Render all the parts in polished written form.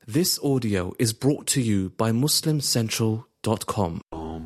This audio is brought to you by MuslimCentral.com.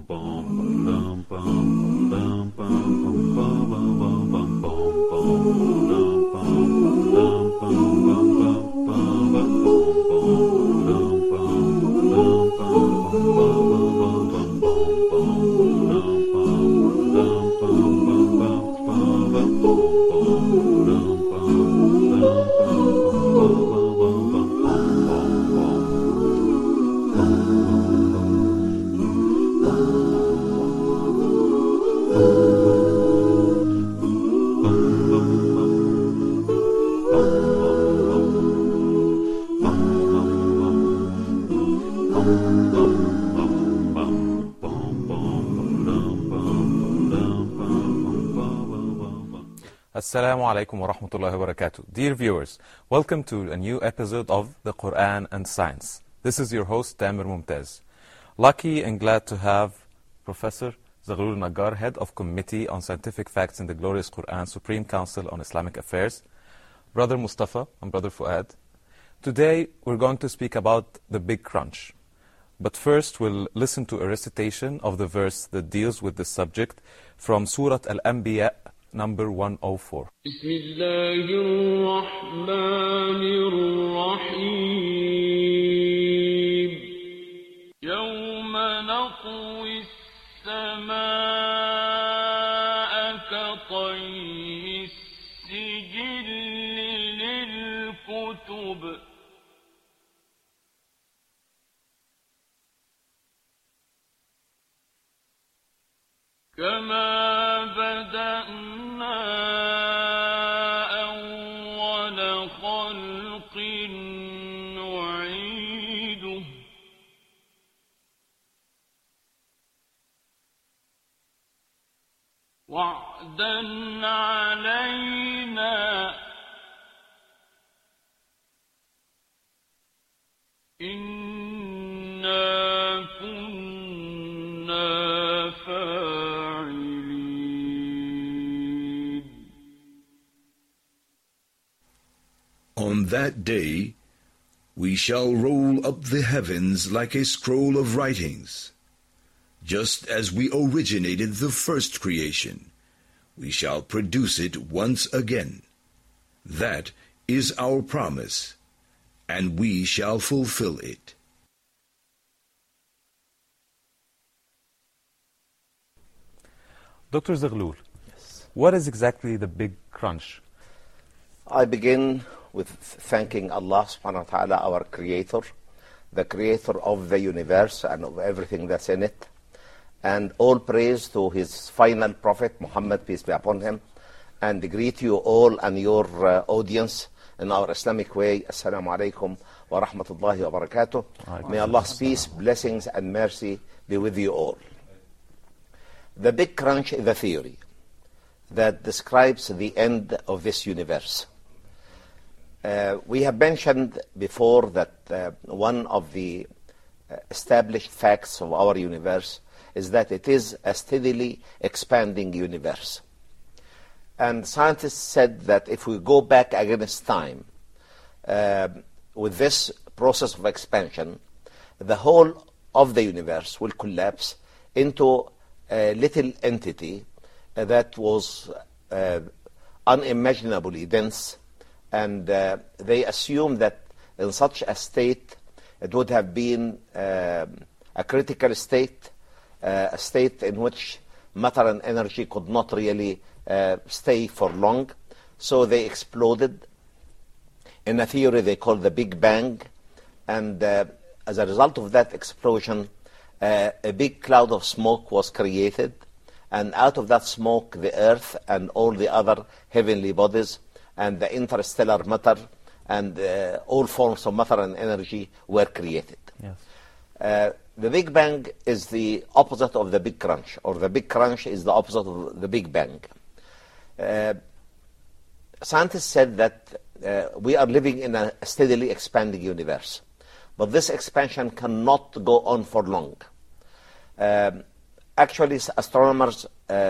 Assalamu alaikum wa rahmatullahi wa barakatuh. Dear viewers, welcome to a new episode of The Quran and Science. This is your host, Tamer Mumtaz. Lucky and glad to have Professor Zaghloul Naggar, Head of Committee on Scientific Facts in the Glorious Quran, Supreme Council on Islamic Affairs, Brother Mustafa and Brother Fuad. Today, we're going to speak about the Big Crunch. But first, we'll listen to a recitation of the verse that deals with this subject from Surah Al-Anbiya, number 104. بسم الله الرحمن الرحيم يوم نطوي السماء كطي السجل للكتب كما بدأنا أول خلق نعيده وعدا علينا إنا كنا فاعلين. On that day, we shall roll up the heavens like a scroll of writings. Just as we originated the first creation, we shall produce it once again. That is our promise, and we shall fulfill it. Dr. Zaghloul, what is exactly the Big Crunch? I begin with thanking Allah subhanahu wa ta'ala, our creator, the creator of the universe and of everything that's in it. And all praise to his final prophet, Muhammad, peace be upon him. And greet you all and your audience in our Islamic way. Assalamu alaikum wa rahmatullahi wa barakatuh. May Allah's peace, blessings and mercy be with you all. The Big Crunch is a theory that describes the end of this universe. We have mentioned before that one of the established facts of our universe is that it is a steadily expanding universe. And scientists said that if we go back against time with this process of expansion, the whole of the universe will collapse into a little entity that was unimaginably dense. And they assume that in such a state, it would have been a critical state, a state in which matter and energy could not really stay for long. So they exploded in a theory they call the Big Bang. And as a result of that explosion, a big cloud of smoke was created. And out of that smoke, the Earth and all the other heavenly bodies and the interstellar matter and all forms of matter and energy were created. Yes. The Big Bang is the opposite of the Big Crunch, or the Big Crunch is the opposite of the Big Bang. Scientists said that we are living in a steadily expanding universe, but this expansion cannot go on for long. Actually, astronomers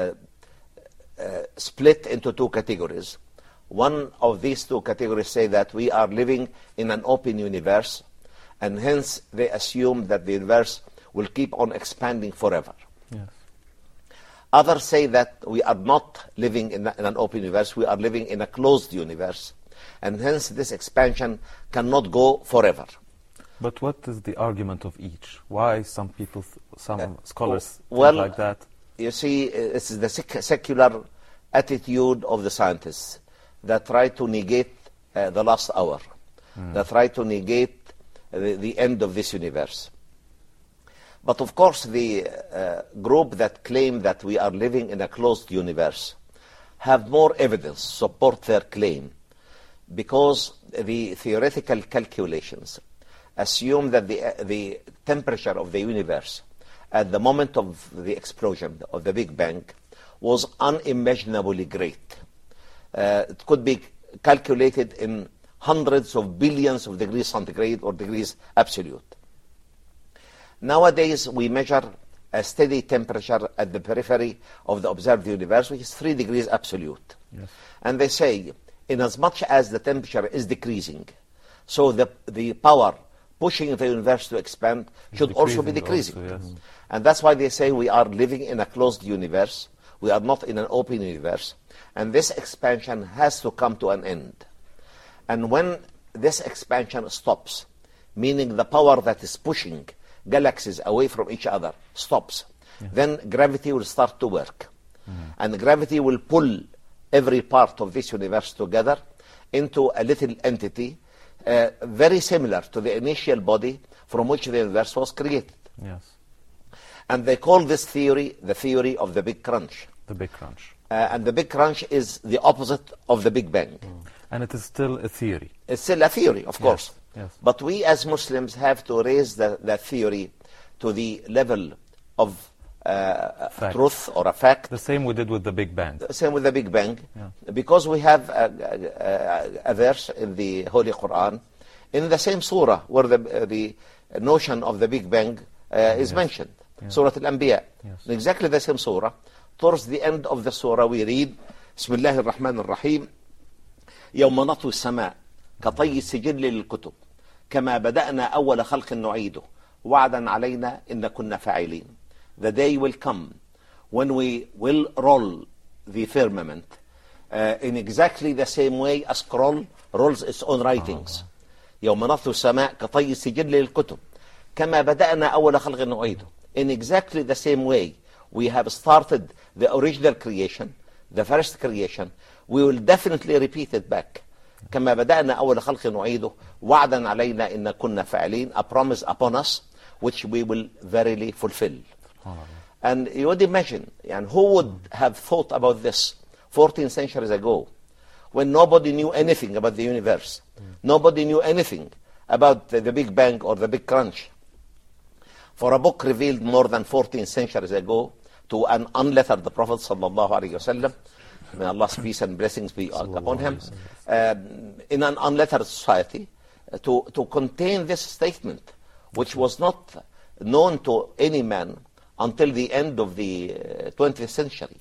split into two categories. One of these two categories say that we are living in an open universe, And hence they assume that the universe will keep on expanding forever. Yes. Others say that we are not living in an open universe, we are living in a closed universe. And hence this expansion cannot go forever. But what is the argument of each? Why some people, some scholars well, think like that? You see, this is the secular attitude of the scientists that try to negate the last hour, that try to negate the end of this universe. But of course, the group that claim that we are living in a closed universe have more evidence to support their claim, because the theoretical calculations assume that the temperature of the universe at the moment of the explosion of the Big Bang was unimaginably great. It could be calculated in hundreds of billions of degrees centigrade or degrees absolute. Nowadays, we measure a steady temperature at the periphery of the observed universe, which is 3 degrees absolute. Yes. And they say, in as much as the temperature is decreasing, so the power pushing the universe to expand should also be decreasing. Also, yes. And that's why they say we are living in a closed universe. We are not in an open universe. And this expansion has to come to an end. And when this expansion stops, meaning the power that is pushing galaxies away from each other stops, then gravity will start to work. And gravity will pull every part of this universe together into a little entity very similar to the initial body from which the universe was created. Yes. And they call this theory the theory of the Big Crunch. The Big Crunch. And the Big Crunch is the opposite of the Big Bang. And it is still a theory. It's still a theory, of course. Yes. But we as Muslims have to raise that theory to the level of truth or a fact. The same we did with the Big Bang. Same with the Big Bang. Because we have a verse in the Holy Quran, in the same surah where the notion of the Big Bang is mentioned. Surah Al-Anbiya. In exactly the same surah. Towards the end of the surah we read, بسم الله الرحمن الرحيم يوم نطوي السماء كطي السجل للكتب كما بدأنا أول خلق نعيده وعدا علينا إن كنا فاعلين. The day will come when we will roll the firmament in exactly the same way a scroll rolls its own writings. يوم نطوي السماء كطي السجل للكتب كما بدأنا أول خلق نعيده. In exactly the same way we have started the original creation, the first creation, we will definitely repeat it back. كما بدأنا أول خلق نعيده وعدا علينا إن كنا فاعلين, a promise upon us which we will verily fulfill. And you would imagine, and who would have thought about this 14 centuries ago, when nobody knew anything about the universe, nobody knew anything about the Big Bang or the Big Crunch. For a book revealed more than 14 centuries ago to an unlettered Prophet sallallahu alaihi wasallam, may Allah's peace and blessings be upon him, in an unlettered society, to contain this statement, which was not known to any man until the end of the 20th century.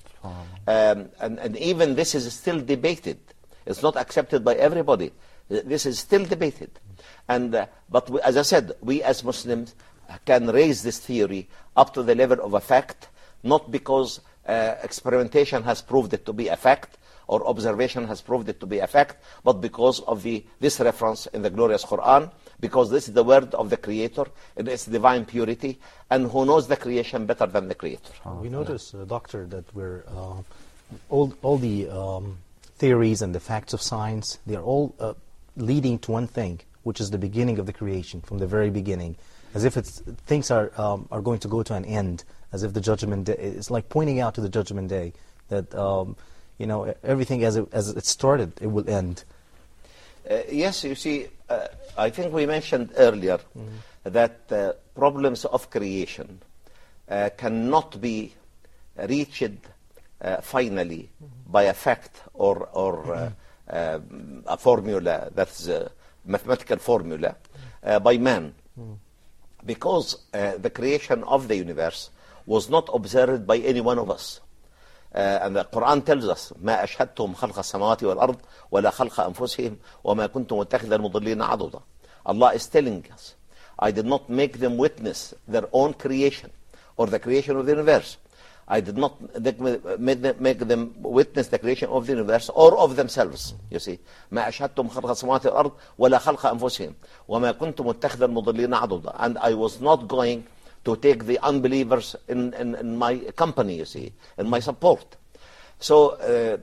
And even this is still debated. It's not accepted by everybody. This is still debated. But as I said, we as Muslims can raise this theory up to the level of a fact, not because experimentation has proved it to be a fact or observation has proved it to be a fact, but because of this reference in the glorious Quran, because this is the word of the Creator in its divine purity, and who knows the creation better than the Creator. We notice, Doctor, that we're all the theories and the facts of science, they are all leading to one thing, which is the beginning of the creation, from the very beginning, as if things are going to go to an end, as if the judgment day, it's like pointing out to the judgment day that everything as it started, it will end. Yes, you see, I think we mentioned earlier that problems of creation cannot be reached finally by a fact or a formula, that's a mathematical formula, by man. Because the creation of the universe was not observed by any one of us. And the Quran tells us ما أشهدتهم خلق السماوات والأرض ولا خلق أنفسهم وما كنت متخذ المضلين عضدا. Allah is telling us I did not make them witness their own creation or the creation of the universe. I did not make them witness the creation of the universe or of themselves. You see, ما أشهدتم خلق السماوات والأرض ولا خلق أنفسهم وما كنت متخذ المضلين عضدا. And I was not going to take the unbelievers in my company, you see, in my support. So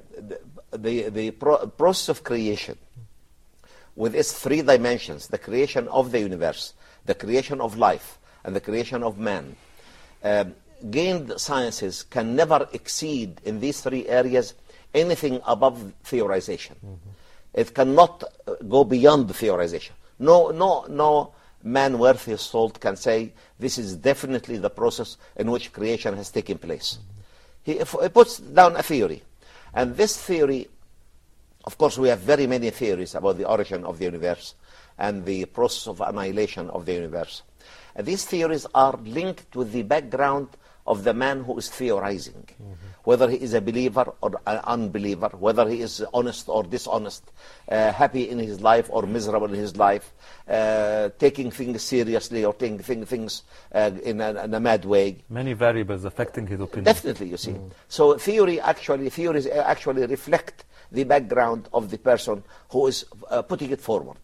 the process of creation, with its three dimensions, the creation of the universe, the creation of life, and the creation of man, gained sciences can never exceed in these three areas anything above theorization. It cannot go beyond the theorization. No man worth his salt can say this is definitely the process in which creation has taken place. He puts down a theory. And this theory, of course, we have very many theories about the origin of the universe and the process of annihilation of the universe. And these theories are linked with the background of the man who is theorizing, whether he is a believer or an unbeliever, whether he is honest or dishonest, happy in his life or miserable in his life, taking things seriously or taking things in a mad way. Many variables affecting his opinion. Definitely, you see. So theories actually reflect the background of the person who is putting it forward.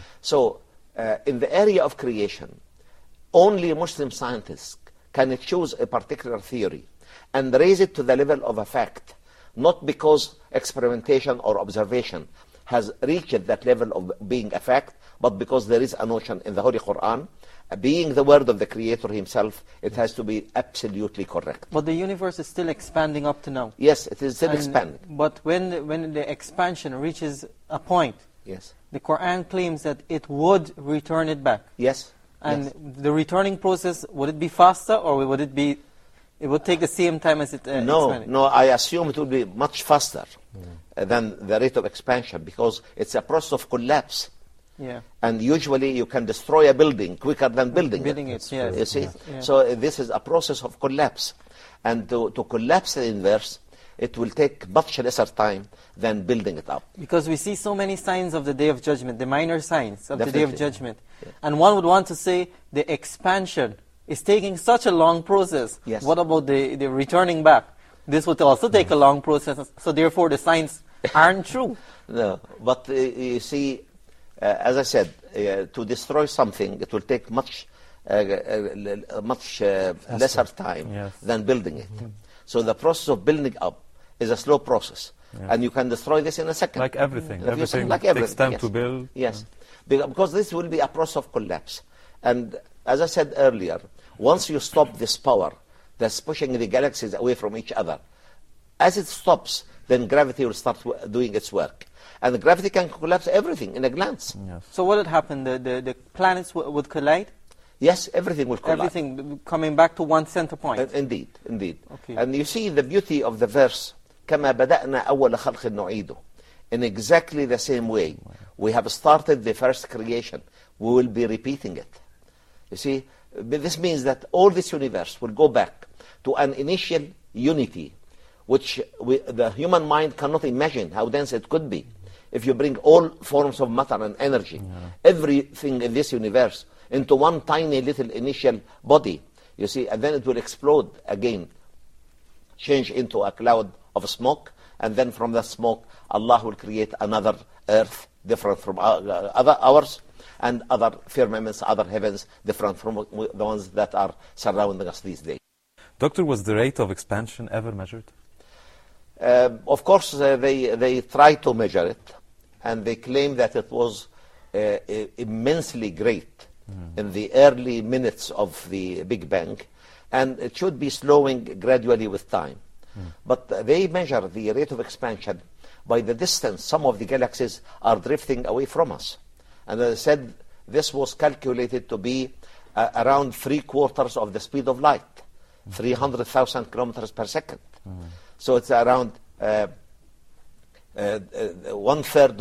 So in the area of creation, only Muslim scientists can choose a particular theory and raise it to the level of a fact, not because experimentation or observation has reached that level of being a fact, but because there is a notion in the Holy Quran, being the word of the Creator himself, it has to be absolutely correct. But the universe is still expanding up to now. Yes, it is still expanding. But when the expansion reaches a point, Yes. the Quran claims that it would return it back. Yes. And yes. the returning process, would it be faster or would it be, it would take the same time as it expanded? No, I assume it will be much faster than the rate of expansion because it's a process of collapse. Yeah. And usually you can destroy a building quicker than building it. Yes. You see? Yeah. So this is a process of collapse. And to collapse the universe, it will take much lesser time than building it up. Because we see so many signs of the Day of Judgment, the minor signs of the Day of Definitely. Judgment. Yeah. And one would want to say the expansion is taking such a long process. Yes. What about the returning back? This would also take a long process, so therefore the signs aren't true. No, but you see, as I said, to destroy something, it will take much lesser time Yes. than building it. So the process of building up is a slow process. Yeah. And you can destroy this in a second. Like everything. Like Everything like takes everything, time yes. to build. Yes, because this will be a process of collapse. And as I said earlier, once you stop this power that's pushing the galaxies away from each other, as it stops, then gravity will start doing its work. And gravity can collapse everything in a glance. Yes. So what would happen? The planets would collide? Yes, everything will collapse. Everything coming back to one center point? Indeed. Okay. And you see the beauty of the verse, كَمَا بَدَأْنَا أَوَّلَ خَلْقٍ نُعِيدُ. In exactly the same way, we have started the first creation. We will be repeating it. You see, this means that all this universe will go back to an initial unity, which the human mind cannot imagine how dense it could be. If you bring all forms of matter and energy, everything in this universe, into one tiny little initial body, you see, and then it will explode again, change into a cloud of smoke, and then from that smoke, Allah will create another earth different from ours, and other firmaments, other heavens different from the ones that are surrounding us these days. Doctor, was the rate of expansion ever measured? Of course, they try to measure it, and they claim that it was immensely great in the early minutes of the Big Bang, and it should be slowing gradually with time. But they measure the rate of expansion by the distance some of the galaxies are drifting away from us. And as I said, this was calculated to be around 3/4 of the speed of light, 300,000 kilometers per second. So it's around 1/3,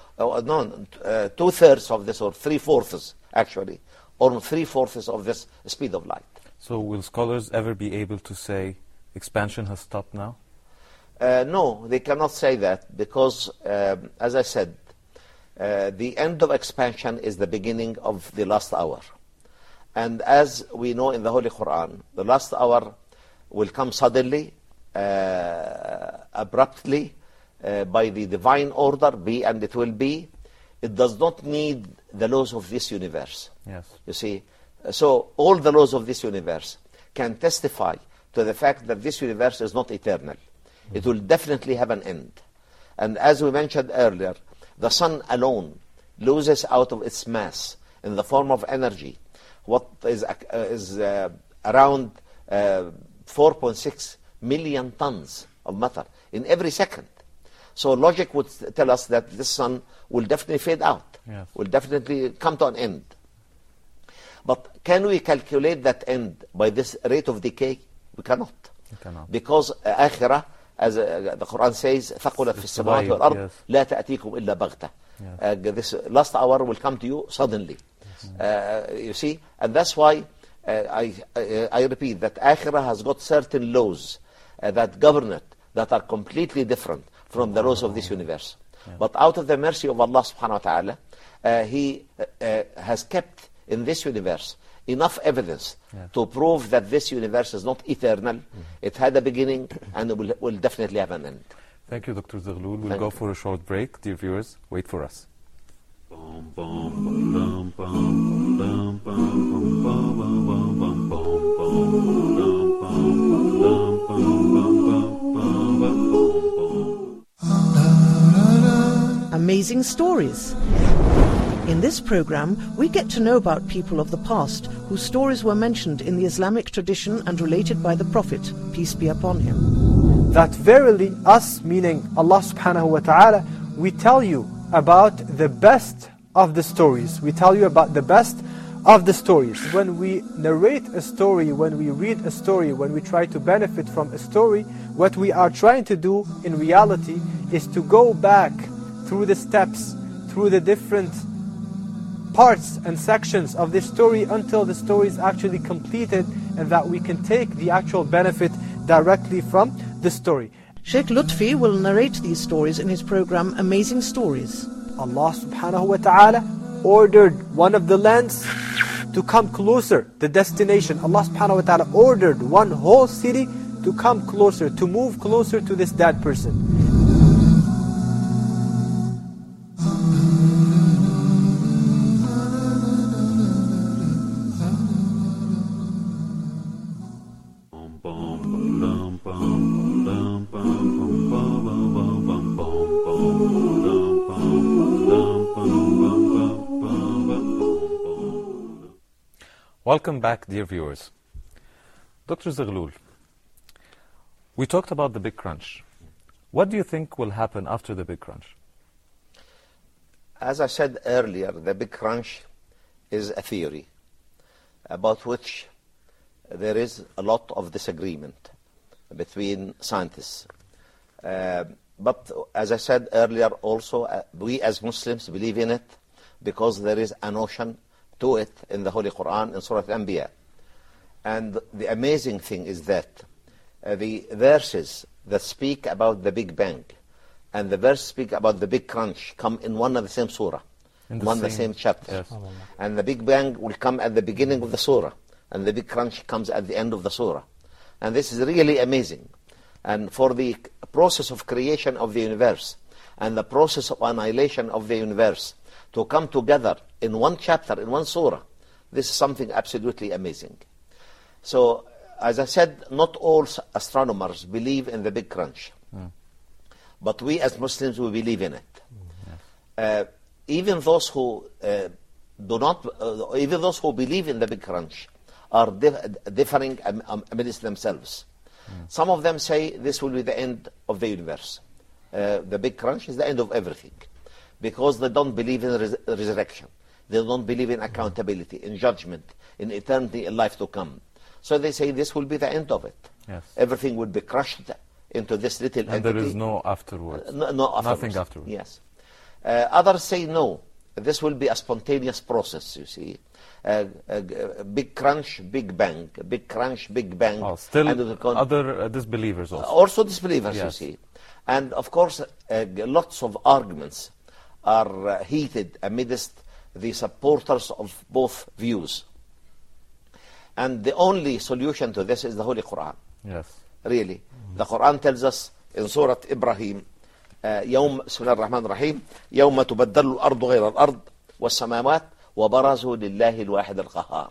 2/3 of this, or 3/4 actually, or 3/4 of this speed of light. So will scholars ever be able to say expansion has stopped now? No, they cannot say that because, as I said, the end of expansion is the beginning of the last hour. And as we know in the Holy Quran, the last hour will come suddenly, abruptly, by the divine order, be and it will be. It does not need the laws of this universe. Yes. You see, so all the laws of this universe can testify to the fact that this universe is not eternal. It will definitely have an end. And as we mentioned earlier, the sun alone loses out of its mass in the form of energy what is around 4.6 million tons of matter in every second. So logic would tell us that this sun will definitely fade out, Yes. will definitely come to an end. But can we calculate that end by this rate of decay? We cannot. You cannot. Because akhirah, as the Quran says, ثَقُلَتْ فِي السَّمَاوَاتِ Survive, وَالْأَرْضِ yes. لَا تَأْتِيكُمْ إِلَّا بَغْتَةً. This last hour will come to you suddenly. You see, and that's why I repeat that akhirah has got certain laws that govern it, that are completely different from the laws of this universe. But out of the mercy of Allah subhanahu wa ta'ala, He has kept in this universe enough evidence to prove that this universe is not eternal. It had a beginning and it will definitely have an end. Thank you, Dr. Zaghloul. We'll Thank go you. for a short break. Dear viewers, wait for us. Amazing stories. In this program, we get to know about people of the past whose stories were mentioned in the Islamic tradition and related by the Prophet, peace be upon him. That verily us, meaning Allah subhanahu wa ta'ala, we tell you about the best of the stories. We tell you about the best of the stories. When we narrate a story, when we read a story, when we try to benefit from a story, what we are trying to do in reality is to go back through the steps, through the different parts and sections of this story until the story is actually completed, and that we can take the actual benefit directly from the story. Sheikh Lutfi will narrate these stories in his program Amazing Stories. Allah subhanahu wa ta'ala ordered one of the lands to come closer, the destination. Allah subhanahu wa ta'ala ordered one whole city to come closer, to move closer to this dead person. Welcome back, dear viewers. Dr. Zaghloul, we talked about the Big Crunch. What do you think will happen after the Big Crunch? As I said earlier, the Big Crunch is a theory about which there is a lot of disagreement between scientists. But as I said earlier also, we as Muslims believe in it because there is a notion to it in the Holy Quran in Surah Al-Anbiya. And the amazing thing is that the verses that speak about the Big Bang and the verse speak about the Big Crunch come in one and the same surah, In one and the same chapter. Yes. And the Big Bang will come at the beginning of the surah, and the Big Crunch comes at the end of the surah. And this is really amazing. And for the process of creation of the universe and the process of annihilation of the universe to come together in one chapter, in one surah, this is something absolutely amazing. So, as I said, not all astronomers believe in the Big Crunch. But we as Muslims, we believe in it. Even those who even those who believe in the Big Crunch are differing amidst themselves. Some of them say this will be the end of the universe. The Big Crunch is the end of everything, because they don't believe in resurrection. They don't believe in accountability, in judgment, in eternity, in life to come. So they say this will be the end of it. Yes. Everything will be crushed into this little And entity. there is no afterwards. No afterwards. Nothing afterwards. Yes. Others say no. This will be a spontaneous process, you see. Big Crunch, Big Bang. Big Crunch, Big Bang. Oh, still And it will con- other disbelievers also. also disbelievers, Yes. you see. And of course, lots of arguments are heated amidst the supporters of both views. And the only solution to this is the Holy Quran. Yes. Really. The Quran tells us in Surah Ibrahim, بسم الله الرحمن الرحيم يوم تبدل الأرض غير الأرض والسماوات وبرزوا لله الواحد القهار.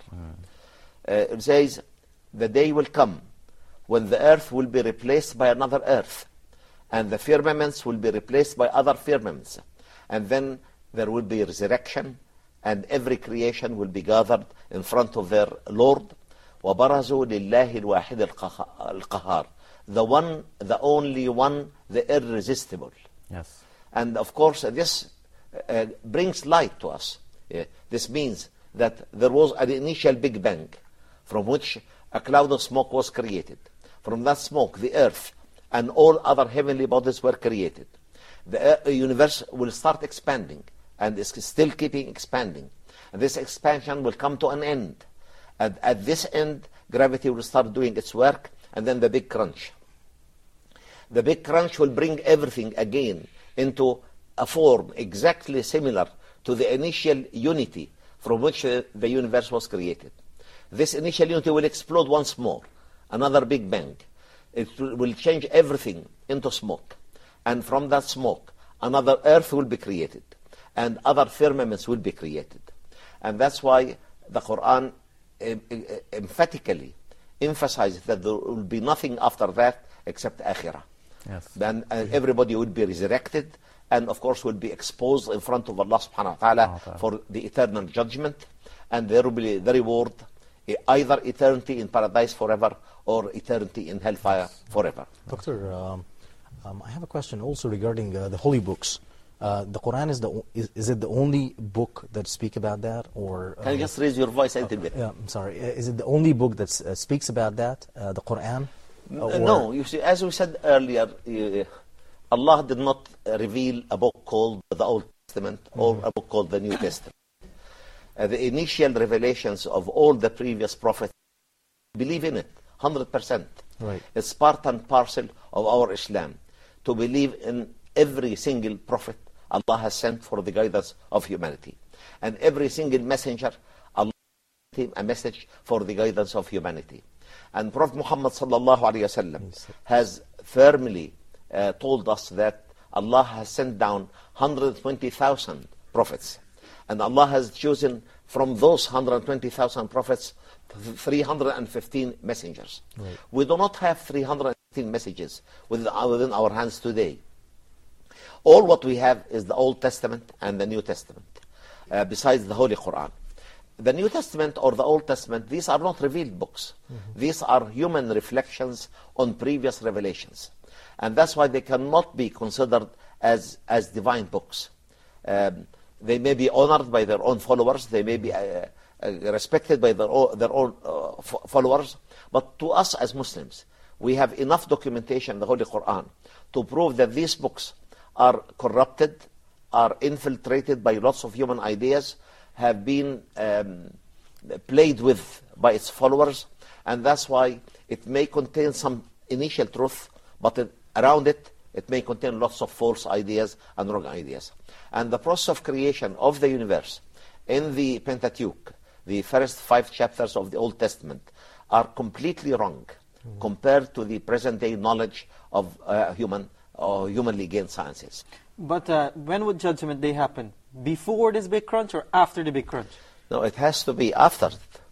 It says, the day will come when the earth will be replaced by another earth, and the firmaments will be replaced by other firmaments, and then there will be resurrection, and every creation will be gathered in front of their Lord. وَبَرَزُوا لِلَّهِ الْوَاحِدِ الْقَهَارِ, the one, the only one, the irresistible. Yes. And of course, this brings light to us. This means that there was an initial Big Bang from which a cloud of smoke was created. From that smoke, the earth and all other heavenly bodies were created. The universe will start expanding, and is still keeping expanding. And this expansion will come to an end. And at this end, gravity will start doing its work, and then the big crunch. The big crunch will bring everything again into a form exactly similar to the initial unity from which the universe was created. This initial unity will explode once more, another Big Bang. It will change everything into smoke. And from that smoke, another earth will be created, and other firmaments will be created. And that's why the Quran emphatically emphasizes that there will be nothing after that except Akhirah. Yes. Then everybody will be resurrected, and of course will be exposed in front of Allah subhanahu wa ta'ala for the eternal judgment, and there will be the reward, either eternity in paradise forever or eternity in hellfire forever. Doctor, I have a question also regarding the holy books. The Quran is it the only book that speak about that, or can you just raise your voice a little bit? Yeah, I'm sorry. Is it the only book that speaks about that, the Quran? No, you see, as we said earlier, Allah did not reveal a book called the Old Testament or a book called the New Testament. The initial revelations of all the previous prophets, believe in it 100%. Right. It's part and parcel of our Islam to believe in every single prophet Allah has sent for the guidance of humanity, and every single messenger Allah sent him a message for the guidance of humanity. And Prophet Muhammad sallallahu alaihi wasallam has firmly told us that Allah has sent down 120,000 prophets, and Allah has chosen from those 120,000 prophets 315 messengers. Right. We do not have 315 messages within our hands today. All what we have is the Old Testament and the New Testament, besides the Holy Quran. The New Testament or the Old Testament, these are not revealed books. These are human reflections on previous revelations. And that's why they cannot be considered as divine books. They may be honored by their own followers. They may be respected by their own followers. But to us as Muslims, we have enough documentation in the Holy Quran to prove that these books are corrupted, are infiltrated by lots of human ideas, have been played with by its followers, and that's why it may contain some initial truth, but around it may contain lots of false ideas and wrong ideas. And the process of creation of the universe in the Pentateuch, the first 5 chapters of the Old Testament, are completely wrong compared to the present-day knowledge of humanly gained sciences. But when would Judgment Day happen? Before this big crunch or after the big crunch? No, it has to be after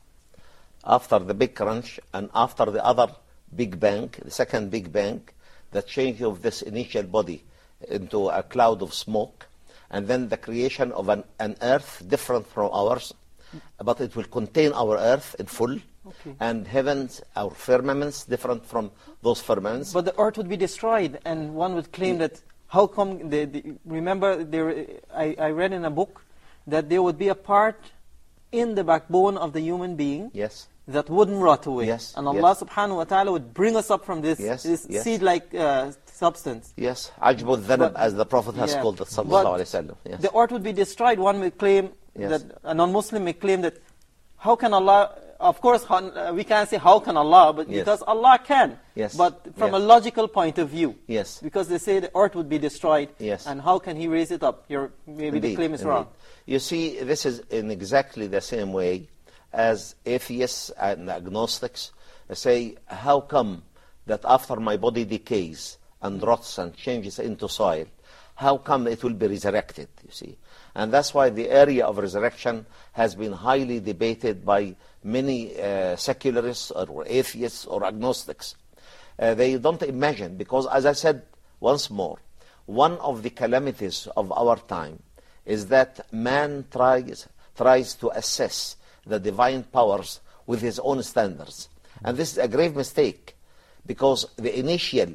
the big crunch and after the other Big Bang, the second Big Bang, the change of this initial body into a cloud of smoke, and then the creation of an earth different from ours, but it will contain our earth in full, and heavens, our firmaments, different from those firmaments. But the earth would be destroyed, and one would claim that, how come, remember, I read in a book that there would be a part in the backbone of the human being that wouldn't rot away. And Allah subhanahu wa ta'ala would bring us up from this seed-like substance. Yes, Ajbul Dhanab, as the Prophet has called it, sallallahu alayhi wa sallam. The earth would be destroyed. One may claim that, a non-Muslim may claim that, how can Allah, of course, we can't say how can Allah, but because Allah can. But from a logical point of view. Because they say the earth would be destroyed, and how can He raise it up? Maybe the claim is wrong. You see, this is in exactly the same way as atheists and agnostics say, how come that after my body decays and rots and changes into soil, how come it will be resurrected, you see? And that's why the area of resurrection has been highly debated by many secularists or atheists or agnostics. They don't imagine, because as I said once more, one of the calamities of our time is that man tries to assess the divine powers with his own standards. And this is a grave mistake, because the initial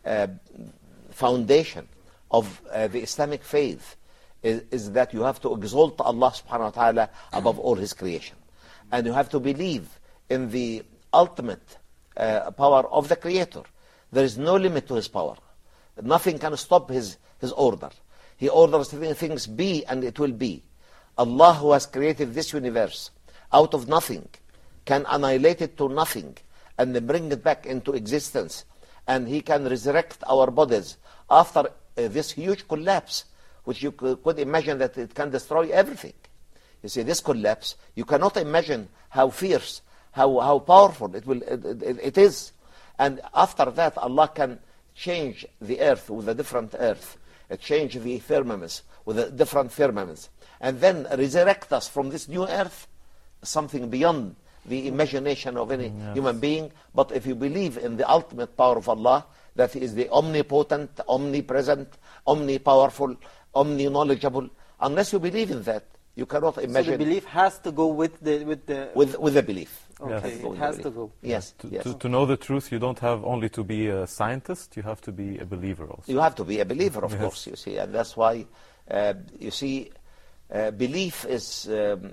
foundation of the Islamic faith is that you have to exalt Allah subhanahu wa ta'ala above all his creation. And you have to believe in the ultimate power of the Creator. There is no limit to his power. Nothing can stop his order. He orders things be, and it will be. Allah, who has created this universe out of nothing, can annihilate it to nothing and then bring it back into existence. And he can resurrect our bodies after this huge collapse, which you could imagine that it can destroy everything. You see, this collapse, you cannot imagine how fierce, how powerful it is. And after that, Allah can change the earth with a different earth, change the firmaments with a different firmaments, and then resurrect us from this new earth, something beyond the imagination of any human being. But if you believe in the ultimate power of Allah, that He is the omnipotent, omnipresent, omnipowerful, omni-knowledgeable, unless you believe in that, you cannot imagine. So the belief has to go with the belief. Okay, Yes. it has to go. Yes. To know the truth, you don't have only to be a scientist, you have to be a believer also. You have to be a believer, of course, you see. And that's why, you see, belief is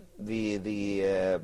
the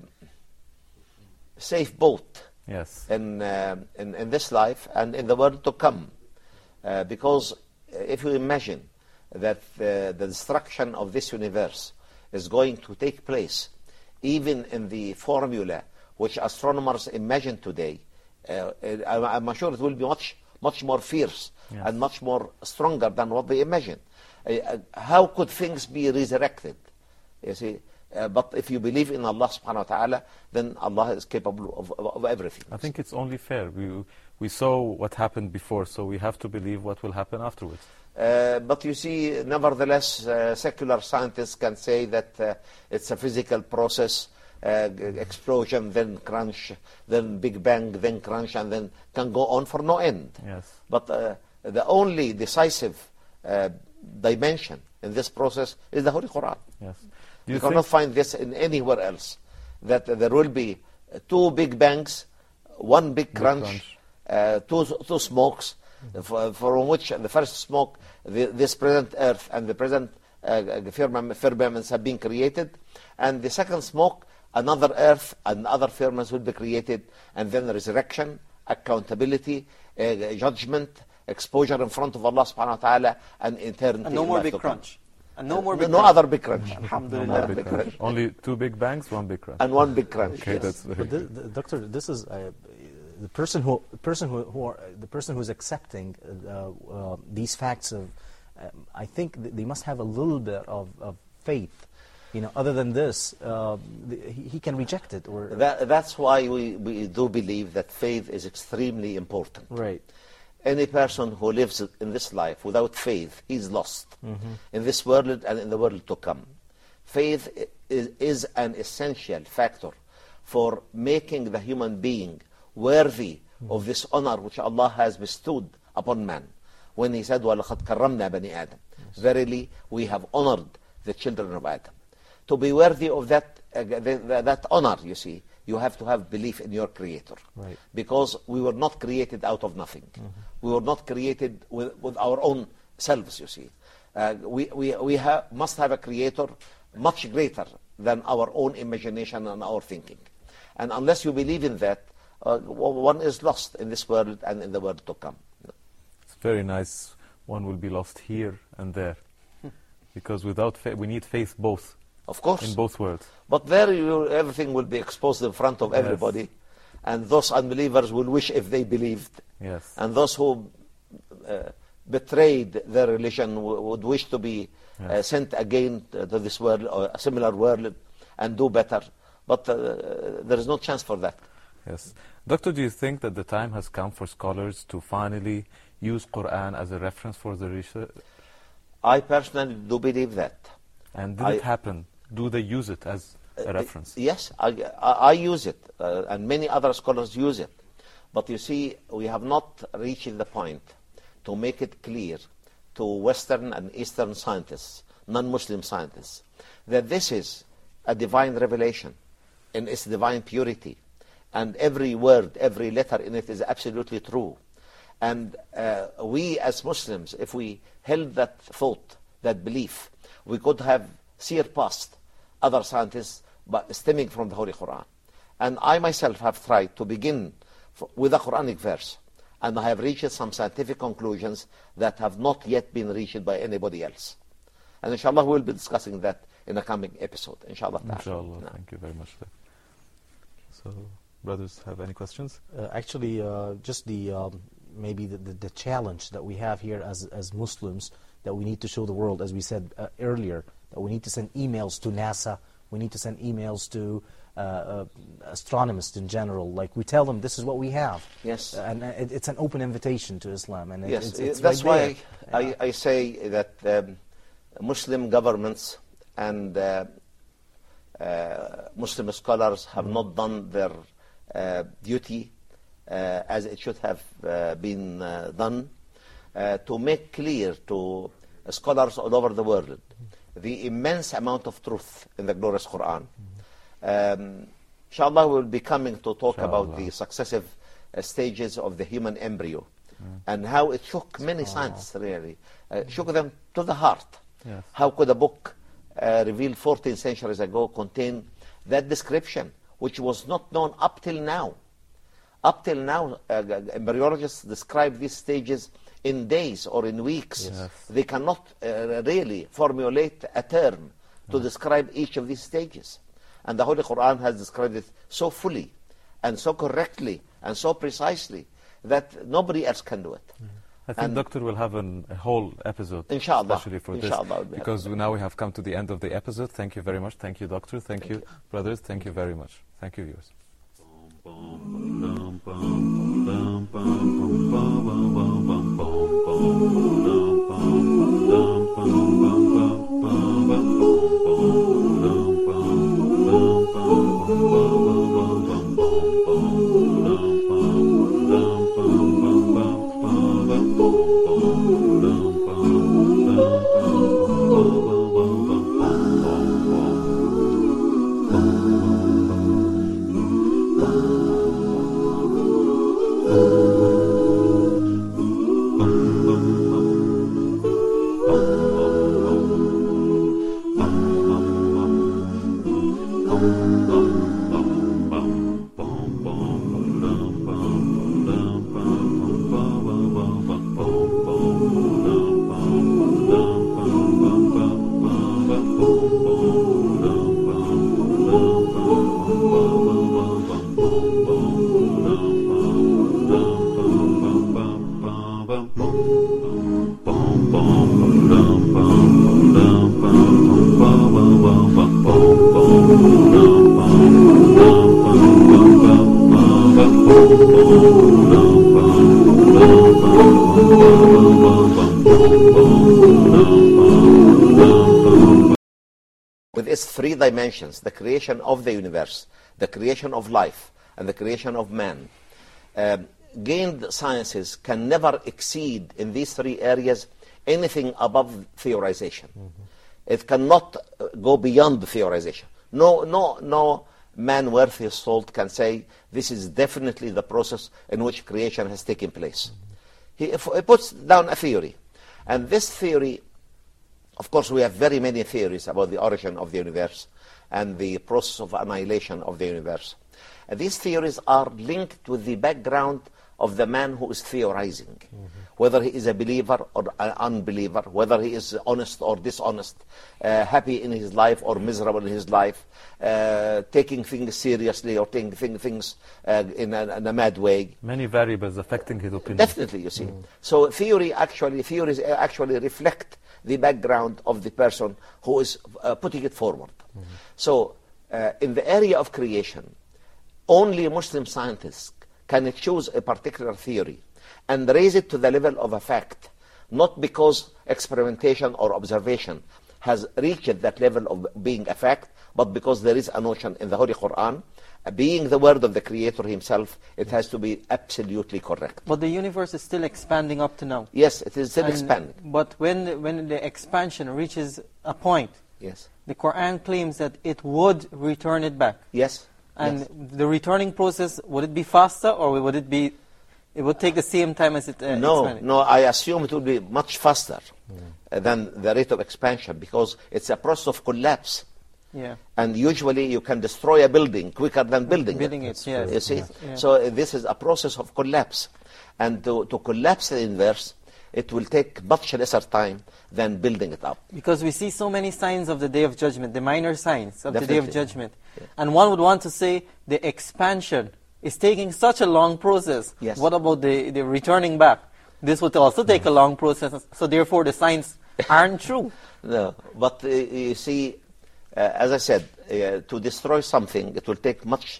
safe boat in this life and in the world to come. Because if you imagine that the destruction of this universe is going to take place, even in the formula which astronomers imagine today, I'm sure it will be much more fierce and much more stronger than what they imagine. How could things be resurrected? You see, but if you believe in Allah subhanahu wa ta'ala, then Allah is capable of everything. I think it's only fair. We saw what happened before, so we have to believe what will happen afterwards. But you see, nevertheless, secular scientists can say that it's a physical process, explosion, then crunch, then Big Bang, then crunch, and then can go on for no end. Yes. But the only decisive dimension in this process is the Holy Quran. Yes. You cannot find this in anywhere else, that there will be two Big Bangs, one big crunch, two smokes, from which the first smoke, this present earth and the present firmaments have been created, and the second smoke, another earth and other firmaments will be created, and then resurrection, accountability, judgment, exposure in front of Allah subhanahu wa ta'ala, and eternity. And no more big crunch. And no more big no crunch. other big crunch. Alhamdulillah. No more big crunch. Only two big bangs, one big crunch. And one big crunch. Okay, yes. that's very But Doctor, this is the person who's accepting these facts of. I think they must have a little bit of faith. You know, other than this, he can reject it. Or that's why we do believe that faith is extremely important. Right. Any person who lives in this life without faith, he's lost in this world and in the world to come. Faith is an essential factor for making the human being worthy of this honor which Allah has bestowed upon man. When He said, وَلَقَدْ كَرَّمْنَا بَنِي آدَمَ, verily we have honored the children of Adam. To be worthy of that honor, you see, you have to have belief in your Creator. Right. Because we were not created out of nothing. We were not created with our own selves, you see. We must have a Creator much greater than our own imagination and our thinking. And unless you believe in that, one is lost in this world and in the world to come. It's very nice. One will be lost here and there. Because without faith, we need faith both. Of course. In both worlds. But there everything will be exposed in front of everybody. And those unbelievers will wish if they believed. Yes. And those who betrayed their religion would wish to be sent again to this world or a similar world and do better. But there is no chance for that. Yes. Doctor, do you think that the time has come for scholars to finally use Quran as a reference for the research? I personally do believe that. And did it happen? Do they use it as a reference? Yes, I use it, and many other scholars use it. But you see, we have not reached the point to make it clear to Western and Eastern scientists, non-Muslim scientists, that this is a divine revelation in its divine purity. And every word, every letter in it is absolutely true. And we as Muslims, if we held that thought, that belief, we could have surpassed other scientists stemming from the Holy Quran. And I myself have tried to begin with a Quranic verse, and I have reached some scientific conclusions that have not yet been reached by anybody else. And inshallah we'll be discussing that in a coming episode. Inshallah. Inshallah. No. Thank you very much. So, brothers, have any questions? Actually, just maybe the challenge that we have here as Muslims, that we need to show the world, as we said earlier, that we need to send emails to NASA, we need to send emails to astronomers in general. Like, we tell them this is what we have. Yes. And it's an open invitation to Islam. And yes, it's that's right why I say that Muslim governments and Muslim scholars have not done their duty as it should have been done to make clear to scholars all over the world the immense amount of truth in the glorious Quran. Inshallah, we'll be coming to talk about the successive stages of the human embryo and how it shook many scientists, really. Shook them to the heart. Yes. How could a book revealed 14 centuries ago contain that description, which was not known up till now? Up till now, embryologists describe these stages in days or in weeks. Yes. They cannot really formulate a term to describe each of these stages. And the Holy Quran has described it so fully and so correctly and so precisely that nobody else can do it. I think Doctor will have a whole episode, inshallah, especially for this, because now we have come to the end of the episode. Thank you very much. Thank you, Doctor. Thank you, brothers. Thank you very much. Thank you, viewers. With its three dimensions, the creation of the universe, the creation of life, and the creation of man, gained sciences can never exceed in these three areas anything above theorization. It cannot go beyond the theorization. No man worth his salt can say this is definitely the process in which creation has taken place. He puts down a theory, and this theory, of course, we have very many theories about the origin of the universe and the process of annihilation of the universe. And these theories are linked with the background of the man who is theorizing, whether he is a believer or an unbeliever, whether he is honest or dishonest, happy in his life or miserable in his life, taking things seriously or taking things in a mad way. Many variables affecting his opinion. Definitely, you see. So theories actually reflect the background of the person who is putting it forward. So in the area of creation, only Muslim scientists can choose a particular theory and raise it to the level of a fact, not because experimentation or observation has reached that level of being a fact, but because there is a notion in the Holy Quran, being the word of the Creator himself, it has to be absolutely correct. But the universe is still expanding up to now. Yes, it is still expanding. But when the expansion reaches a point, yes, the Quran claims that it would return it back. Yes. And yes. the returning process, would it be faster, or would it be, it would take the same time as it expanded? No, I assume it would be much faster than the rate of expansion, because it's a process of collapse. Yeah. And usually you can destroy a building quicker than building it. Yes. You see? Yeah. So this is a process of collapse. And to collapse the inverse, it will take much lesser time than building it up. Because we see so many signs of the Day of Judgment, the minor signs of Definitely. the Day of Judgment. Yeah. And one would want to say the expansion is taking such a long process. Yes. What about the returning back? This would also take a long process, so therefore the signs aren't true. No, but you see, as I said, to destroy something, it will take much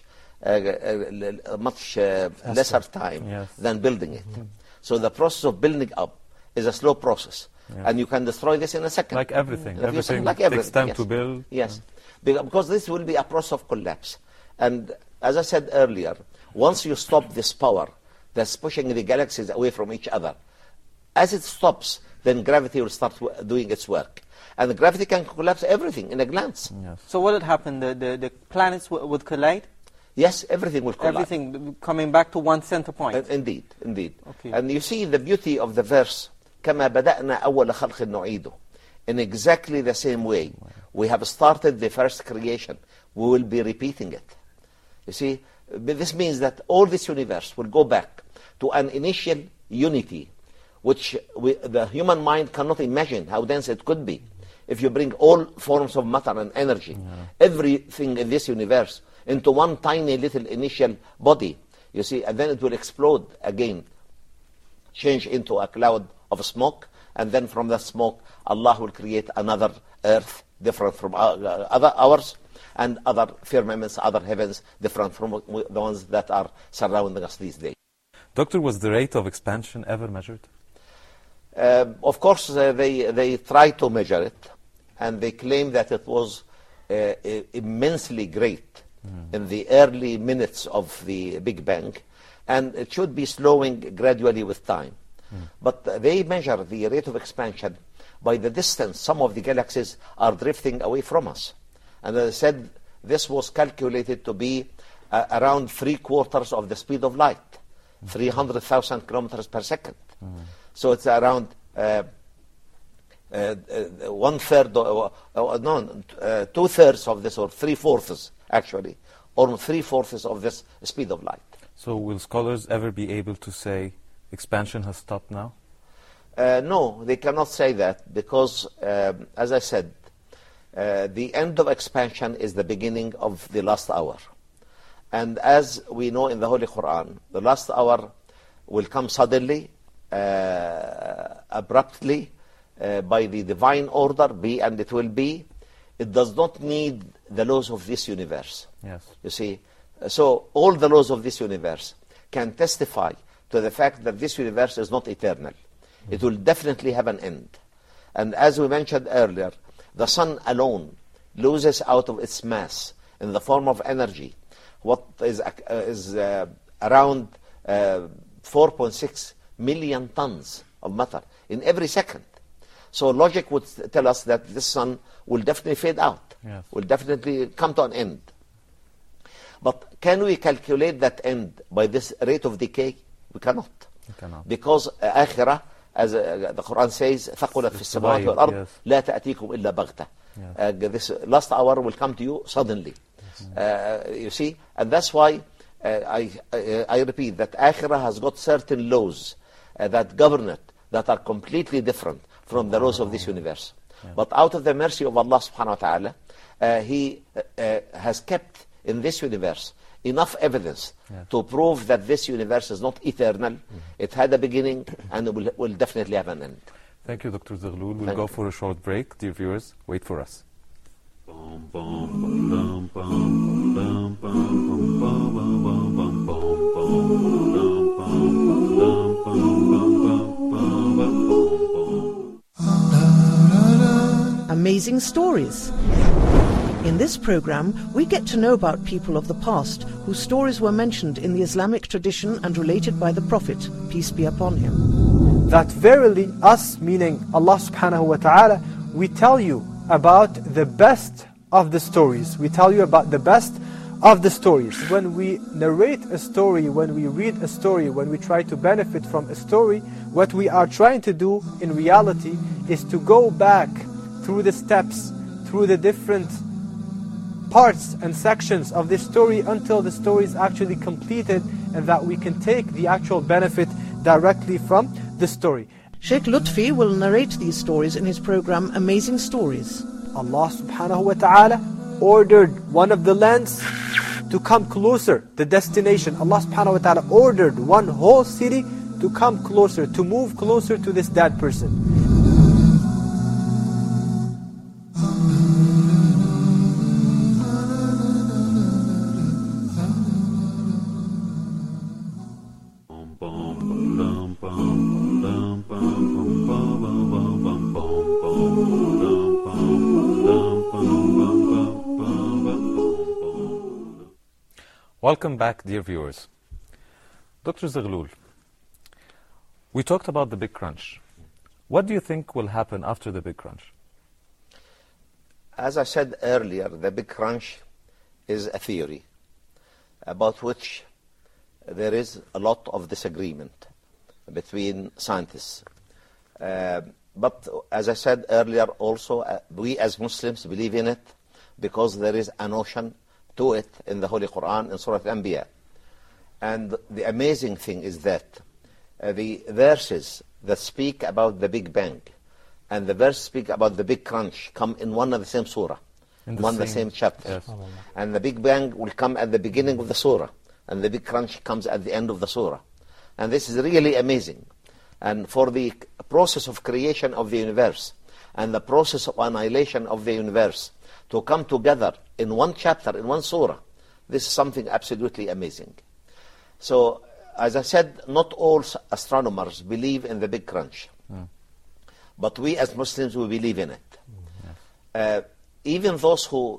lesser time than building it. So the process of building up is a slow process. And you can destroy this in a second. Like everything. Everything like takes time yes. to build. Yes, because this will be a process of collapse. And as I said earlier, once you stop this power that's pushing the galaxies away from each other, as it stops, then gravity will start doing its work. And the gravity can collapse everything in a glance. Yes. So what would happen? The planets would collide? Yes, everything will collide. Everything coming back to one center point. Indeed. Okay. And you see the beauty of the verse, كَمَا بَدَأْنَا أَوَّلَ خَلْقٍ نُعِيدُ. In exactly the same way, we have started the first creation. We will be repeating it. You see, this means that all this universe will go back to an initial unity, which the human mind cannot imagine how dense it could be. If you bring all forms of matter and energy, everything in this universe, into one tiny little initial body, you see, and then it will explode again, change into a cloud of smoke, and then from that smoke, Allah will create another earth different from ours, and other firmaments, other heavens different from the ones that are surrounding us these days. Doctor, was the rate of expansion ever measured? Of course, they try to measure it, and they claim that it was immensely great in the early minutes of the Big Bang, and it should be slowing gradually with time. But they measure the rate of expansion by the distance some of the galaxies are drifting away from us. And as I said, this was calculated to be around 3/4 of the speed of light, 300,000 kilometers per second. So it's around 2/3 of this, or 3/4 actually, or 3/4 of this speed of light. So will scholars ever be able to say expansion has stopped now? No, they cannot say that, because, as I said, the end of expansion is the beginning of the last hour. And as we know in the Holy Quran, the last hour will come suddenly, abruptly, by the divine order, be and it will be. It does not need the laws of this universe. Yes. You see, so all the laws of this universe can testify to the fact that this universe is not eternal. It will definitely have an end. And as we mentioned earlier, the sun alone loses out of its mass in the form of energy what is around 4.6 million tons of matter in every second. So logic would tell us that this sun will definitely fade out, will definitely come to an end. But can we calculate that end by this rate of decay? We cannot. Because akhirah, as the Quran says, ثَقُلَتْ فِي السَّمَاوَاتِ وَالْأَرْضِ لَا تَأْتِيكُمْ إِلَّا بَغْتَةً. This last hour will come to you suddenly. You see, and that's why I repeat that akhirah has got certain laws that govern it, that are completely different from the laws of this universe. But out of the mercy of Allah subhanahu wa ta'ala, He has kept in this universe enough evidence to prove that this universe is not eternal. It had a beginning and it will definitely have an end. Thank you, Dr. Zaghloul. We'll go for a short break. Dear viewers, wait for us. Amazing stories. In this program, we get to know about people of the past whose stories were mentioned in the Islamic tradition and related by the Prophet, peace be upon him. That verily us, meaning Allah subhanahu wa ta'ala, we tell you about the best of the stories. We tell you about the best of the stories. When we narrate a story, when we read a story, when we try to benefit from a story, what we are trying to do in reality is to go back through the steps, through the different parts and sections of this story until the story is actually completed, and that we can take the actual benefit directly from the story. Sheikh Lutfi will narrate these stories in his program Amazing Stories. Allah subhanahu wa ta'ala ordered one of the lands to come closer, the destination. Allah subhanahu wa ta'ala ordered one whole city to come closer, to move closer to this dead person. Welcome back, dear viewers. Dr. Zaghloul, we talked about the Big Crunch. What do you think will happen after the Big Crunch? As I said earlier, the Big Crunch is a theory about which there is a lot of disagreement between scientists. But as I said earlier also, we as Muslims believe in it because there is a notion to it in the Holy Quran in Surah Al-Anbiya. And the amazing thing is that the verses that speak about the Big Bang and the verses speak about the Big Crunch come in one and the same surah, in the same chapter. Yes. And the Big Bang will come at the beginning of the surah, and the Big Crunch comes at the end of the surah. And this is really amazing. And for the process of creation of the universe and the process of annihilation of the universe to come together in one chapter, in one surah, this is something absolutely amazing. So, as I said, not all astronomers believe in the Big Crunch. But we as Muslims, we believe in it. Even those who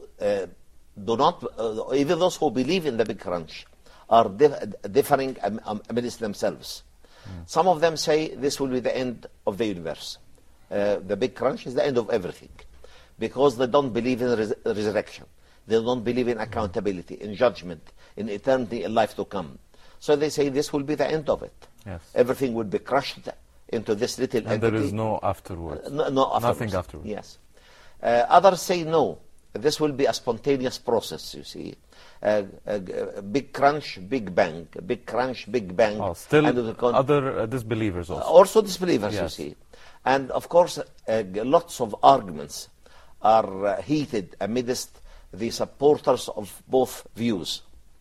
even those who believe in the Big Crunch are differing amidst themselves. Some of them say this will be the end of the universe. The Big Crunch is the end of everything, because they don't believe in resurrection. They don't believe in accountability, in judgment, in eternity, in life to come. So they say this will be the end of it. Yes. Everything will be crushed into this little entity. And there is no afterwards. No afterwards. Nothing afterwards. Yes. Others say no. This will be a spontaneous process, you see. Big Crunch, Big Bang. Big Crunch, Big Bang. Oh, still other disbelievers also. Also disbelievers, yes. You see. And of course, lots of arguments are heated amidst the supporters of both views.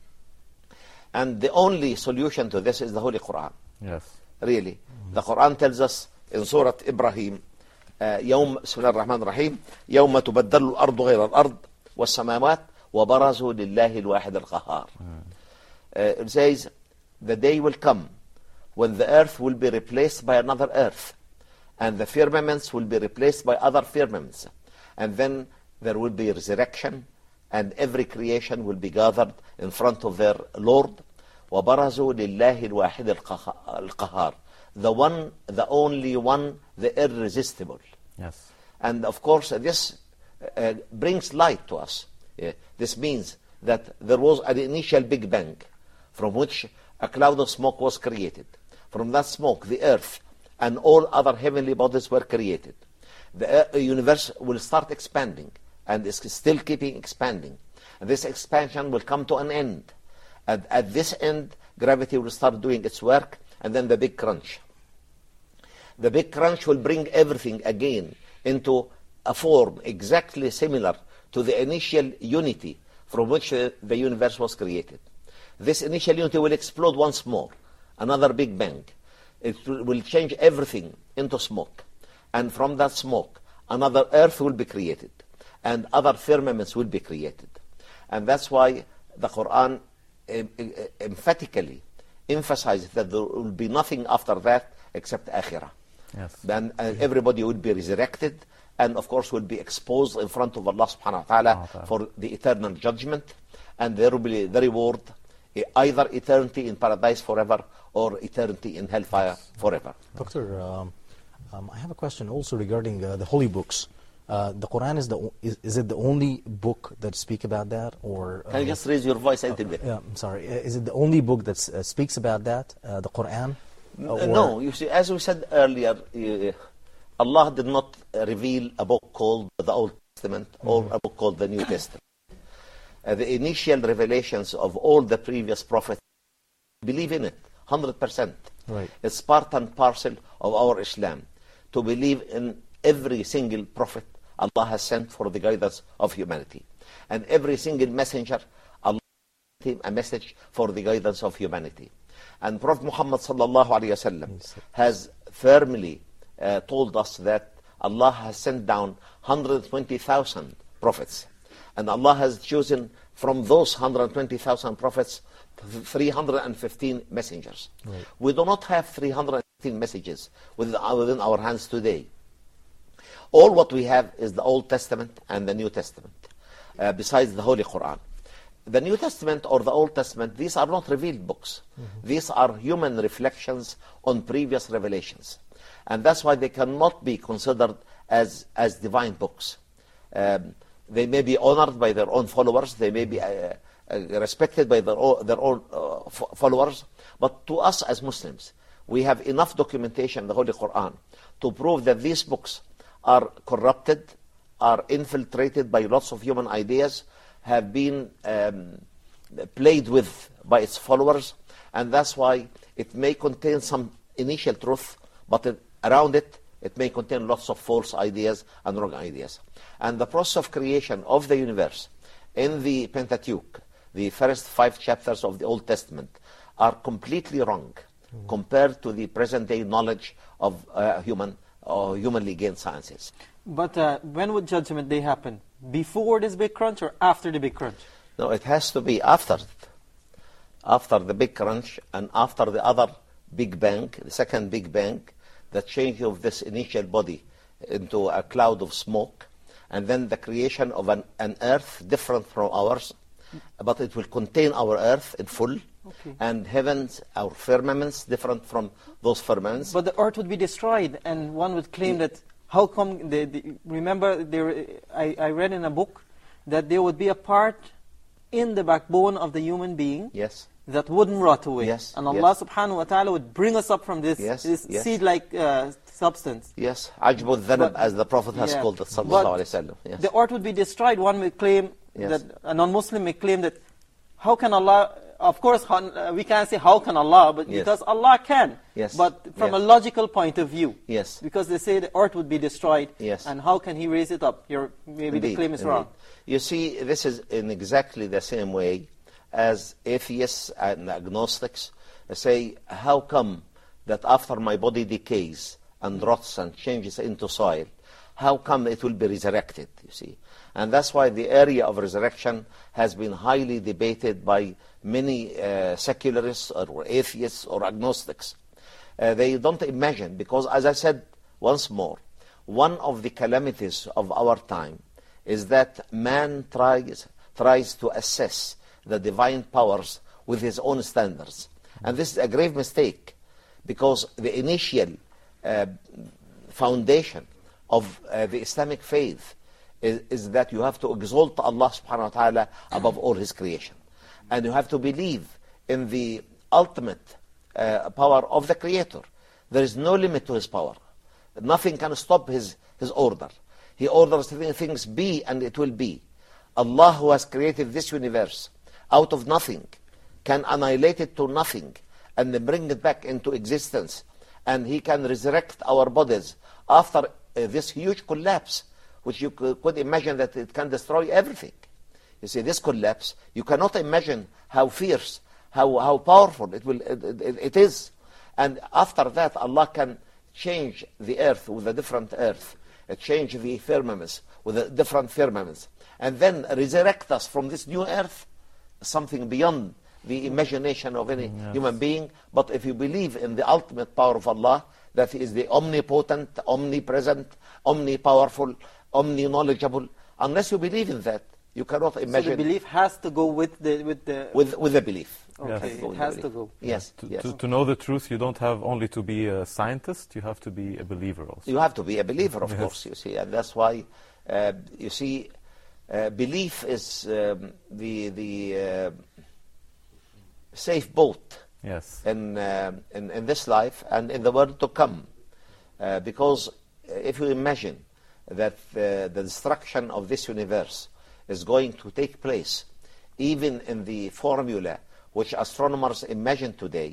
And the only solution to this is the Holy Quran. Yes. Really. The Quran tells us in Surah Ibrahim, بسم الله الرحمن الرحيم يوم تبدل الأرض غير الأرض والسماوات وبرزوا لله الواحد القهار. It says, the day will come when the earth will be replaced by another earth, and the firmaments will be replaced by other firmaments, and then there will be resurrection, and every creation will be gathered in front of their Lord. وبرزوا لله الواحد القهار. The one, the only one, the irresistible. Yes. And of course, this brings light to us. This means that there was an initial Big Bang from which a cloud of smoke was created. From that smoke, the earth and all other heavenly bodies were created. The universe will start expanding, and is still keeping expanding. And this expansion will come to an end. And at this end, gravity will start doing its work, and then the Big Crunch. The Big Crunch will bring everything again into a form exactly similar to the initial unity from which the universe was created. This initial unity will explode once more, another Big Bang. It will change everything into smoke. And from that smoke, another earth will be created. and other firmaments will be created. And that's why the Quran emphatically emphasizes that there will be nothing after that except akhirah. Yes. Then everybody will be resurrected, and of course will be exposed in front of Allah subhanahu wa ta'ala for the eternal judgment, and there will be the reward, either eternity in paradise forever or eternity in hellfire forever. Doctor, I have a question also regarding the holy books. The Quran is it the only book that speak about that, or can you just raise your voice a little bit? Yeah, I'm sorry. Is it the only book that speaks about that, the Quran? No, you see, as we said earlier, Allah did not reveal a book called the Old Testament or a book called the New Testament. The initial revelations of all the previous prophets, believe in it, 100%. Right. It's part and parcel of our Islam to believe in every single prophet Allah has sent for the guidance of humanity. And every single messenger, Allah sent him a message for the guidance of humanity. And Prophet Muhammad sallallahu alayhi wasallam has firmly told us that Allah has sent down 120,000 prophets. And Allah has chosen from those 120,000 prophets 315 messengers. Right. We do not have 315 messages within our hands today. All what we have is the Old Testament and the New Testament, besides the Holy Quran. The New Testament or the Old Testament, these are not revealed books. These are human reflections on previous revelations. And that's why they cannot be considered as divine books. They may be honored by their own followers. They may be respected by their own followers. But to us as Muslims, we have enough documentation in the Holy Quran to prove that these books are corrupted, are infiltrated by lots of human ideas, have been played with by its followers, and that's why it may contain some initial truth, but around it may contain lots of false ideas and wrong ideas. And the process of creation of the universe in the Pentateuch, the first 5 chapters of the Old Testament, are completely wrong compared to the present-day knowledge of humanly gained sciences. But when would Judgment Day happen? Before this big crunch or after the big crunch? No, it has to be after the big crunch and after the other big bang, the second big bang, the change of this initial body into a cloud of smoke, and then the creation of an earth different from ours, but it will contain our earth in full, and heavens, our firmaments, different from those firmaments. But the earth would be destroyed, and one would claim that, how come, remember, I read in a book that there would be a part in the backbone of the human being that wouldn't rot away. And Allah subhanahu wa ta'ala would bring us up from this seed-like substance. Yes, Ajbul Dhanab, as the Prophet has called it, sallallahu alayhi wa sallam. The earth would be destroyed. One may claim that, a non-Muslim may claim that, how can Allah, of course, we can't say how can Allah, but because Allah can. But from a logical point of view. Because they say the earth would be destroyed. And how can He raise it up? Maybe the claim is wrong. You see, this is in exactly the same way as atheists and agnostics say, how come that after my body decays and rots and changes into soil, how come it will be resurrected, you see? And that's why the area of resurrection has been highly debated by many secularists or atheists or agnostics. They don't imagine, because as I said once more, one of the calamities of our time is that man tries to assess the divine powers with his own standards. And this is a grave mistake, because the initial foundation of the Islamic faith is that you have to exalt Allah subhanahu wa ta'ala above all His creation. And you have to believe in the ultimate power of the Creator. There is no limit to His power. Nothing can stop His order. He orders things be, and it will be. Allah, who has created this universe out of nothing, can annihilate it to nothing and then bring it back into existence. And He can resurrect our bodies after this huge collapse, which you could imagine that it can destroy everything. You see, this collapse, you cannot imagine how fierce, how powerful it is. And after that, Allah can change the earth with a different earth change the firmaments with the different firmaments, and then resurrect us from this new earth, something beyond the imagination of any human being. But if you believe in the ultimate power of Allah, that He is the omnipotent, omnipresent, omnipowerful, omni-knowledgeable, unless you believe in that, you cannot imagine. So the belief has to go with the belief. Okay, Yes. it has to go. Yes. To know the truth, you don't have only to be a scientist, you have to be a believer also. You have to be a believer, of course, you see, and that's why, you see, belief is the safe boat in this life and in the world to come. Because if you imagine that the destruction of this universe is going to take place, even in the formula which astronomers imagine today,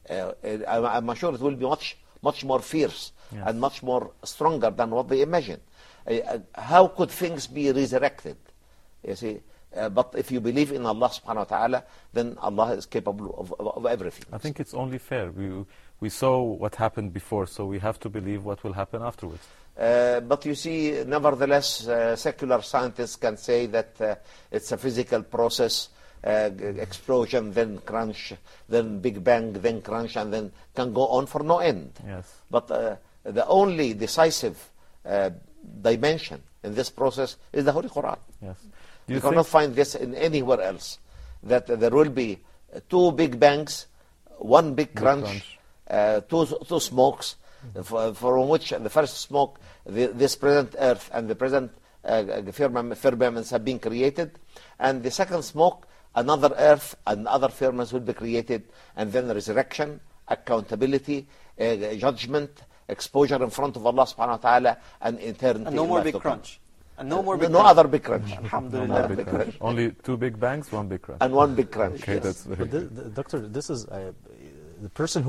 I'm sure it will be much more fierce and much more stronger than what they imagine. How could things be resurrected? You see, but if you believe in Allah subhanahu wa ta'ala, then Allah is capable of everything. I think it's only fair. We saw what happened before, so we have to believe what will happen afterwards. But you see, nevertheless, secular scientists can say that it's a physical process, explosion, then crunch, then Big Bang, then crunch, and then can go on for no end. Yes. But the only decisive dimension in this process is the Holy Quran. Yes. You cannot find this in anywhere else, that there will be two Big Bangs, one big crunch. Two smokes, from which the first smoke, this present earth and the present firmaments have been created, and the second smoke, another earth and other firmaments will be created, and then resurrection, accountability, judgment, exposure in front of Allah subhanahu wa ta'ala, and eternity. And no more big crunch. And no more big no crunch. other big crunch. Alhamdulillah. No big crunch. Only two Big Bangs, one big crunch. And one big crunch. Okay, yes. that's very good. Doctor, this is the person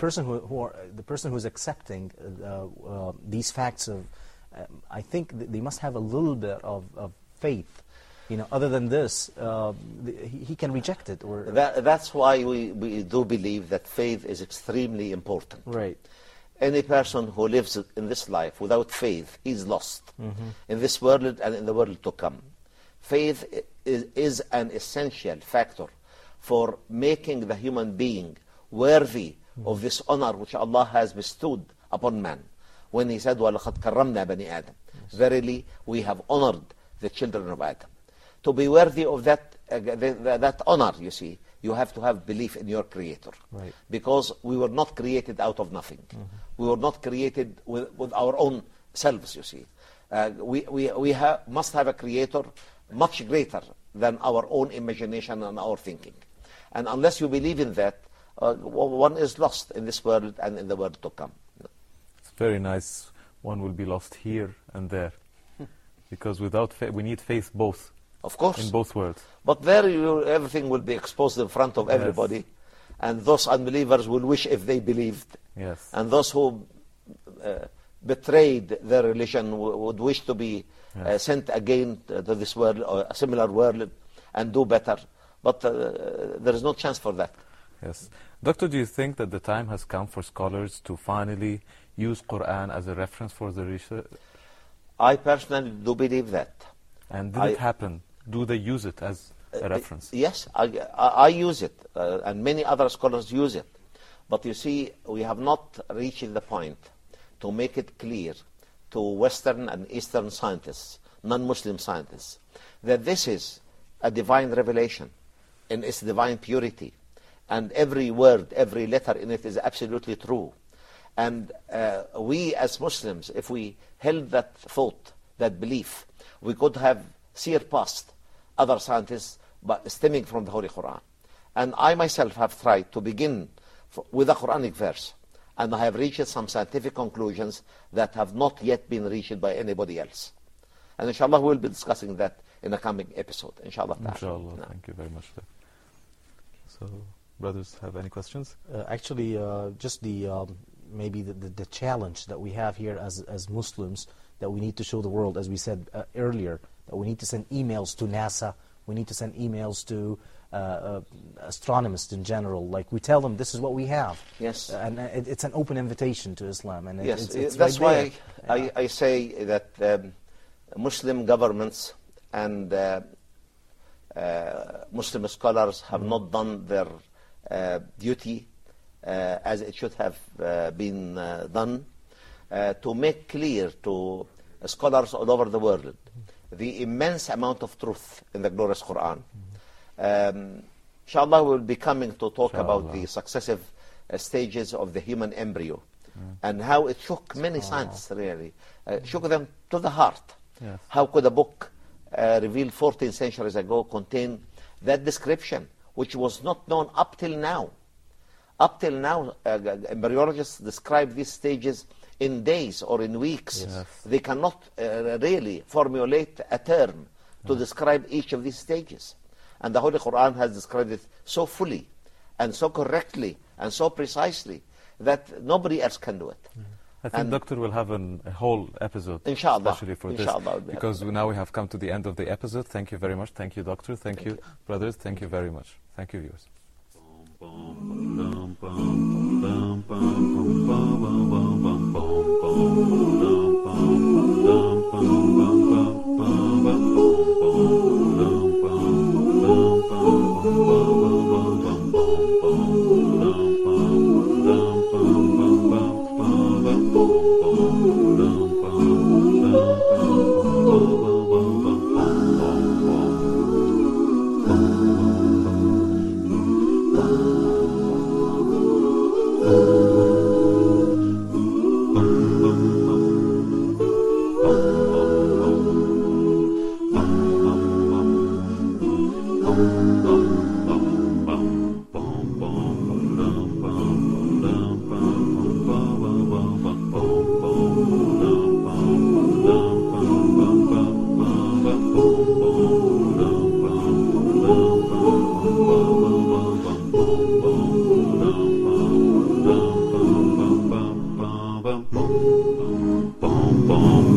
who's accepting these facts of. I think they must have a little bit of faith. You know, other than this, he can reject it. Or that's why we do believe that faith is extremely important. Right. Any person who lives in this life without faith, he's lost in this world and in the world to come. Faith is an essential factor for making the human being worthy of this honor which Allah has bestowed upon man. When He said, وَلَقَدْ كَرَّمْنَا بَنِي آدَمَ, verily we have honored the children of Adam. To be worthy of that honor, you see, you have to have belief in your Creator. Right. Because we were not created out of nothing. We were not created with our own selves, you see. We must have a Creator much greater than our own imagination and our thinking. And unless you believe in that, one is lost in this world and in the world to come. It's very nice. One will be lost here and there. Because without faith, we need faith both. Of course. In both worlds. But there everything will be exposed in front of everybody. And those unbelievers will wish if they believed. Yes. And those who betrayed their religion would wish to be sent again to this world or a similar world and do better. But there is no chance for that. Yes. Doctor, do you think that the time has come for scholars to finally use Quran as a reference for the research? I personally do believe that. And did it happen? Do they use it as a reference? Yes, I use it, and many other scholars use it. But you see, we have not reached the point to make it clear to Western and Eastern scientists, non-Muslim scientists, that this is a divine revelation in its divine purity. And every word, every letter in it is absolutely true. And we as Muslims, if we held that thought, that belief, we could have surpassed other scientists stemming from the Holy Quran. And I myself have tried to begin with a Quranic verse, and I have reached some scientific conclusions that have not yet been reached by anybody else. And inshallah we'll be discussing that in a coming episode. Inshallah. Inshallah. Thank you very much. So, brothers, have any questions? Actually, just maybe the challenge that we have here as Muslims, that we need to show the world, as we said earlier, that we need to send emails to NASA, we need to send emails to astronomers in general. Like, we tell them this is what we have. Yes. And it's an open invitation to Islam. And yes, it's that's right why I say that Muslim governments and Muslim scholars have not done their duty as it should have been done to make clear to scholars all over the world the immense amount of truth in the glorious Quran. Inshallah, we'll be coming to talk about the successive stages of the human embryo and how it shook many scientists, really. Shook them to the heart. Yes. How could a book revealed 14 centuries ago contain that description, which was not known up till now? Up till now, embryologists describe these stages in days or in weeks. Yes. They cannot really formulate a term to describe each of these stages. And the Holy Quran has described it so fully and so correctly and so precisely that nobody else can do it. I think Doctor will have a whole episode inshallah, especially for inshallah, this, because now we have come to the end of the episode. Thank you very much. Thank you, Doctor. Thank you, brothers. Thank you very much. Thank you, viewers. Boom, boom.